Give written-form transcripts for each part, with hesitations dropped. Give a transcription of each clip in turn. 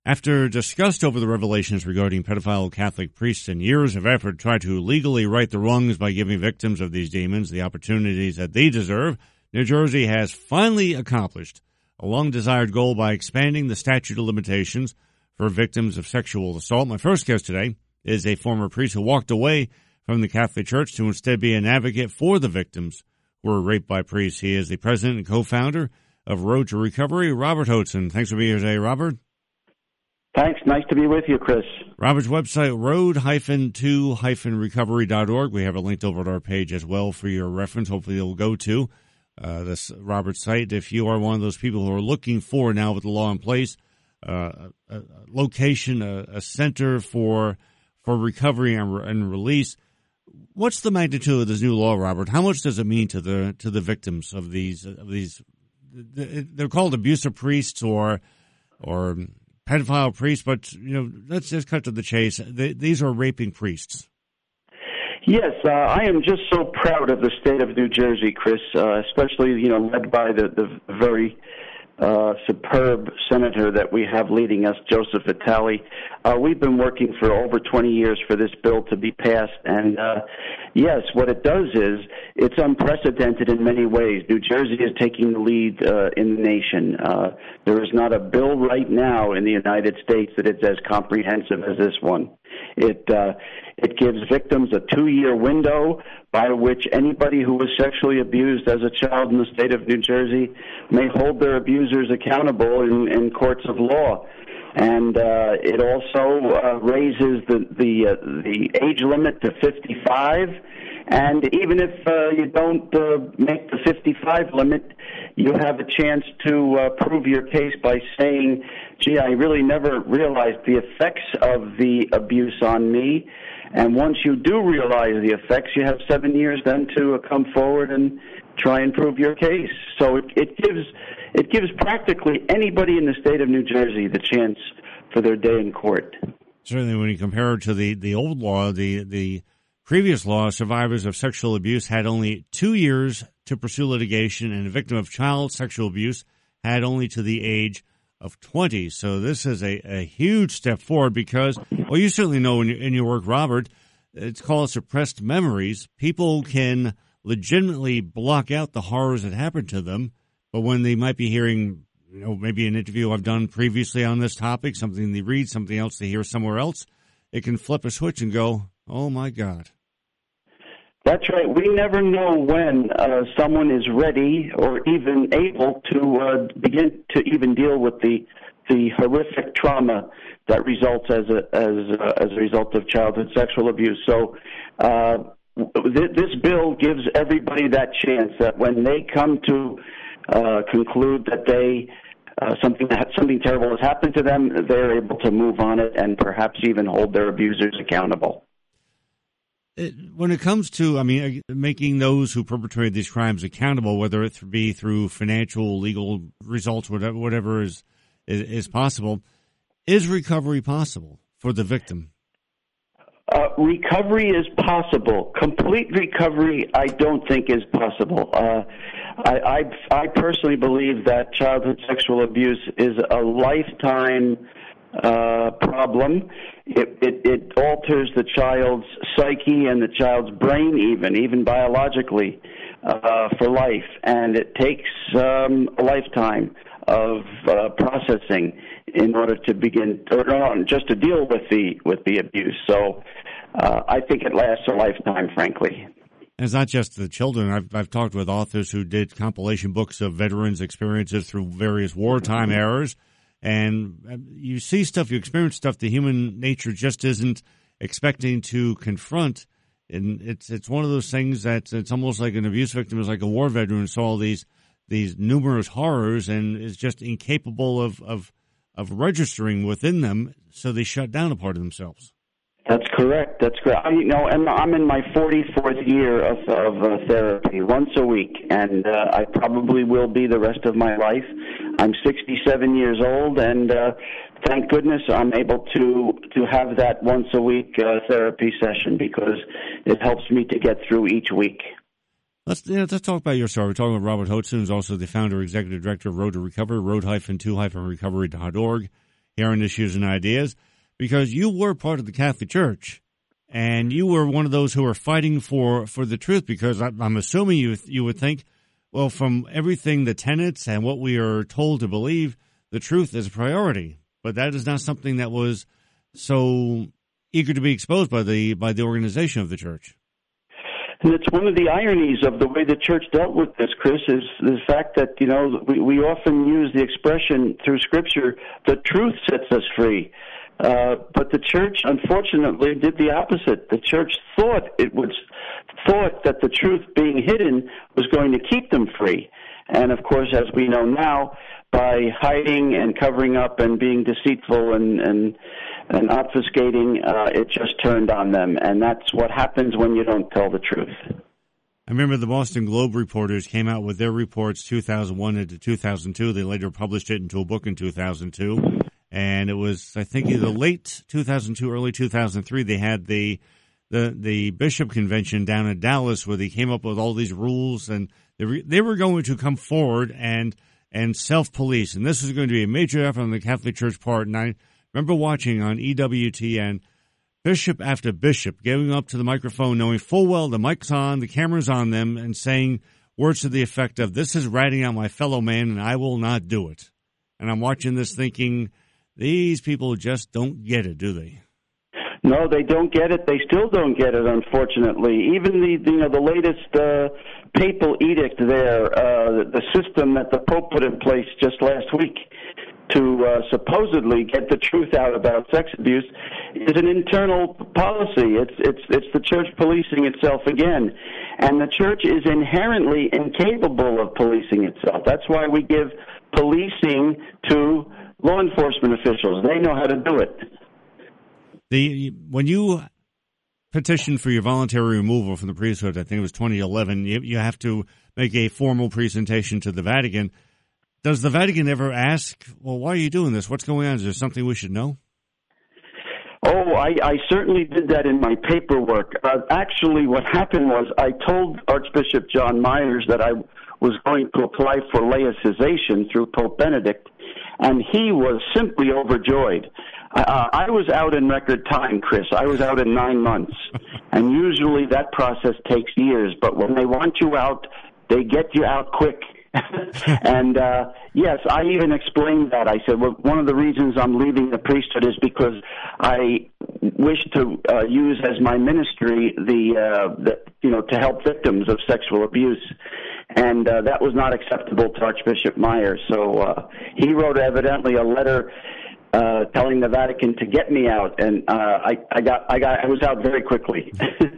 After disgust over the revelations regarding pedophile Catholic priests and years of effort to try to legally right the wrongs by giving victims of these demons the opportunities that they deserve, New Jersey has finally accomplished a long-desired goal by expanding the statute of limitations for victims of sexual assault. My first guest today is a former priest who walked away from the Catholic Church to instead be an advocate for the victims who were raped by priests. He is the president and co-founder of Road to Recovery, Robert Hotzen. Thanks for being here today, Robert. Thanks. Nice to be with you, Chris. Robert's website, road-to-recovery.org. We have it linked over at our page as well for your reference. Hopefully you'll go to this Robert's site if you are one of those people who are looking for, now with the law in place, a location, a center for recovery and release. What's the magnitude of this new law, Robert? How much does it mean to the victims of these? They're called abusive priests or pedophile priests, but let's just cut to the chase. These are raping priests. Yes, I am just so proud of the state of New Jersey, Chris, especially led by the very superb senator that we have leading us, Joseph Vitale. We've been working for over 20 years for this bill to be passed, and yes, what it does is it's unprecedented in many ways. New Jersey is taking the lead in the nation. There is not a bill right now in the United States that is as comprehensive as this one. It gives victims a 2-year window by which anybody who was sexually abused as a child in the state of New Jersey may hold their abusers accountable in courts of law. And it also raises the age limit to 55. And even if you don't make the 55 limit, you have a chance to prove your case by saying, gee, I really never realized the effects of the abuse on me. And once you do realize the effects, you have 7 years then to come forward and try and prove your case. So it gives practically anybody in the state of New Jersey the chance for their day in court. Certainly, when you compare it to the old law, the previous law, survivors of sexual abuse had only 2 years to pursue litigation, and a victim of child sexual abuse had only to the age of 20. So this is a huge step forward because, well, you certainly know in your work, Robert, it's called suppressed memories. People can legitimately block out the horrors that happened to them, but when they might be hearing, maybe an interview I've done previously on this topic, something they read, something else they hear somewhere else, it can flip a switch and go, oh my God. That's right. We never know when someone is ready or even able to begin to even deal with the horrific trauma that results as a result of childhood sexual abuse. So this bill gives everybody that chance that when they come to conclude that something terrible has happened to them, they're able to move on it and perhaps even hold their abusers accountable. When it comes to, making those who perpetrated these crimes accountable, whether it be through financial, legal results, whatever is possible, is recovery possible for the victim? Recovery is possible. Complete recovery, I don't think, is possible. I personally believe that childhood sexual abuse is a lifetime problem. It alters the child's psyche and the child's brain, even biologically, for life, and it takes a lifetime of processing in order to begin, or just to deal with the abuse. So I think it lasts a lifetime, frankly. And it's not just the children. I've talked with authors who did compilation books of veterans' experiences through various wartime eras. And you see stuff, you experience stuff the human nature just isn't expecting to confront. And it's one of those things that it's almost like an abuse victim is like a war veteran who saw these numerous horrors and is just incapable of registering within them, so they shut down a part of themselves. That's correct. And I'm in my 44th year of therapy, once a week, and I probably will be the rest of my life. I'm 67 years old, and thank goodness I'm able to have that once a week therapy session because it helps me to get through each week. Let's talk about your story. We're talking with Robert Hotzen, who's also the founder, executive director of Road to Recovery, road-to-recovery.org. hearing issues and ideas, because you were part of the Catholic Church, and you were one of those who were fighting for the truth, because I'm assuming you would think, well, from everything, the tenets and what we are told to believe, the truth is a priority. But that is not something that was so eager to be exposed by the organization of the church. And it's one of the ironies of the way the church dealt with this, Chris, is the fact that, we often use the expression through Scripture, the truth sets us free. But the church, unfortunately, did the opposite. The church thought that the truth being hidden was going to keep them free. And, of course, as we know now, by hiding and covering up and being deceitful and obfuscating, it just turned on them. And that's what happens when you don't tell the truth. I remember the Boston Globe reporters came out with their reports 2001 into 2002. They later published it into a book in 2002. And it was, I think, either late 2002, early 2003, they had the Bishop Convention down in Dallas, where they came up with all these rules, and they were going to come forward and self-police. And this was going to be a major effort on the Catholic Church part. And I remember watching on EWTN bishop after bishop getting up to the microphone, knowing full well the mic's on, the camera's on them, and saying words to the effect of, "This is ratting out my fellow man, and I will not do it." And I'm watching this thinking, these people just don't get it, do they? No, they don't get it. They still don't get it, unfortunately. Even the latest papal edict there, the system that the Pope put in place just last week to supposedly get the truth out about sex abuse, is an internal policy. It's the church policing itself again, and the church is inherently incapable of policing itself. That's why we give policing to law enforcement officials. They know how to do it. When you petitioned for your voluntary removal from the priesthood, I think it was 2011, you have to make a formal presentation to the Vatican. Does the Vatican ever ask, well, why are you doing this? What's going on? Is there something we should know? Oh, I certainly did that in my paperwork. Actually, what happened was I told Archbishop John Myers that I was going to apply for laicization through Pope Benedict, and he was simply overjoyed. I was out in record time, Chris. I was out in 9 months, and usually that process takes years, but when they want you out, they get you out quick. And yes, I even explained that. I said, well, one of the reasons I'm leaving the priesthood is because I wish to use as my ministry to help victims of sexual abuse. And that was not acceptable to Archbishop Myers. So he wrote evidently a letter telling the Vatican to get me out, and I was out very quickly.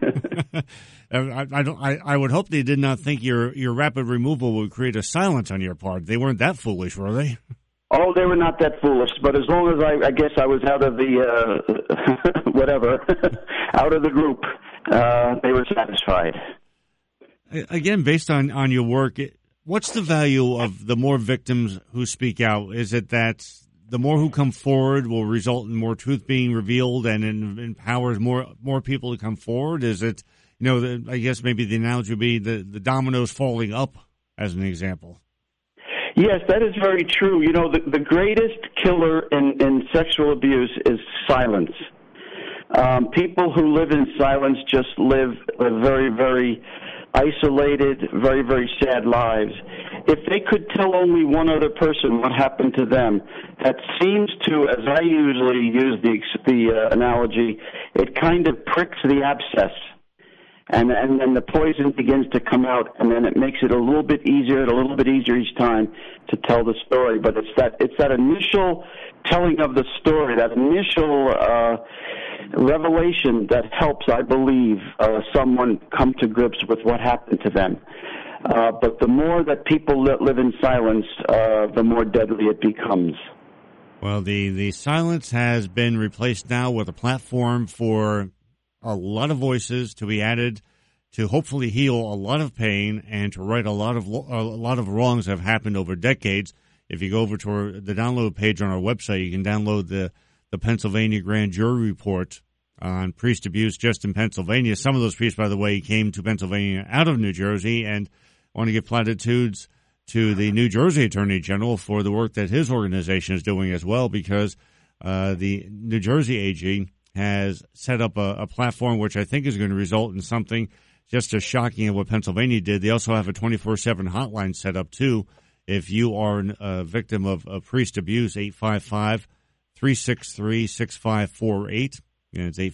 I would hope they did not think your rapid removal would create a silence on your part. They weren't that foolish, were they? Oh, they were not that foolish. But as long as I guess I was out of the whatever, out of the group, they were satisfied. Again, based on your work, what's the value of the more victims who speak out? Is it that the more who come forward will result in more truth being revealed and empowers more people to come forward? Is it, I guess maybe the analogy would be the dominoes falling up as an example? Yes, that is very true. The greatest killer in sexual abuse is silence. People who live in silence just live very, very isolated, very, very sad lives. If they could tell only one other person what happened to them, that seems to, as I usually use the analogy, it kind of pricks the abscess. And then the poison begins to come out, and then it makes it a little bit easier each time to tell the story. But it's that initial telling of the story, that initial revelation that helps, I believe, someone come to grips with what happened to them. But the more that people live in silence, the more deadly it becomes. Well, the silence has been replaced now with a platform for a lot of voices to be added to hopefully heal a lot of pain and to right a lot of wrongs that have happened over decades. If you go over to the download page on our website, you can download the Pennsylvania Grand Jury Report on priest abuse just in Pennsylvania. Some of those priests, by the way, came to Pennsylvania out of New Jersey, and want to give platitudes to the New Jersey Attorney General for the work that his organization is doing as well, because the New Jersey AG has set up a platform which I think is going to result in something just as shocking as what Pennsylvania did. They also have a 24/7 hotline set up, too. If you are a victim of priest abuse, 855-363-6548. And it's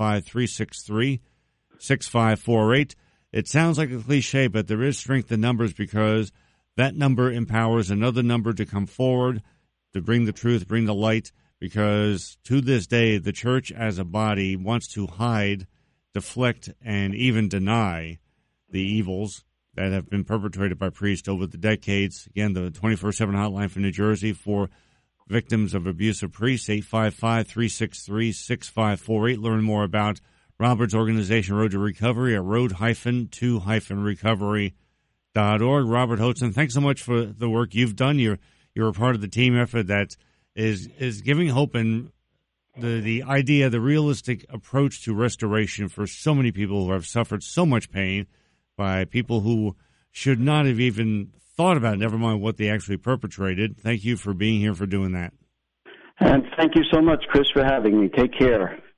855-363-6548. It sounds like a cliche, but there is strength in numbers because that number empowers another number to come forward, to bring the truth, bring the light, because to this day, the church as a body wants to hide, deflect, and even deny the evils that have been perpetrated by priests over the decades. Again, the 24/7 hotline for New Jersey for victims of abuse of priests, 855-363-6548. Learn more about Robert's organization, Road to Recovery, at road-to-recovery.org. Robert Hotzen, thanks so much for the work you've done. You're a part of the team effort that is giving hope and the idea, the realistic approach to restoration for so many people who have suffered so much pain by people who should not have even thought about it, never mind what they actually perpetrated. Thank you for being here, for doing that. And thank you so much, Chris, for having me. Take care.